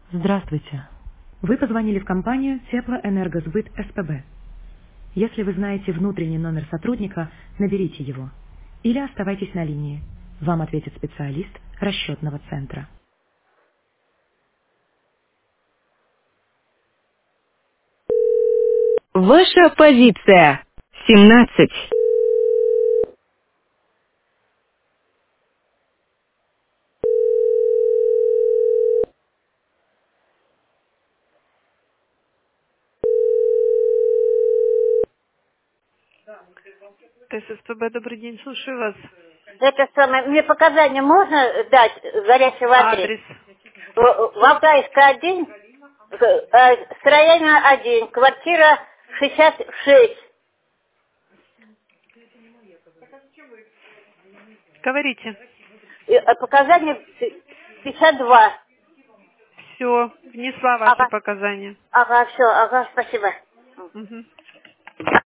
Здравствуйте. Вы позвонили в компанию Теплоэнергосбыт СПБ. Если вы знаете внутренний номер сотрудника, наберите его. Или оставайтесь на линии. Вам ответит специалист расчетного центра. Ваша позиция. 17. ССПБ, добрый день, слушаю вас. Это самое, мне показания можно дать горячей воды? Адрес. Валтайская 1, строение 1, квартира 66, Говорите. показания 52. Все, внесла ваши Ага, показания. ага, все, ага, спасибо. Мгм.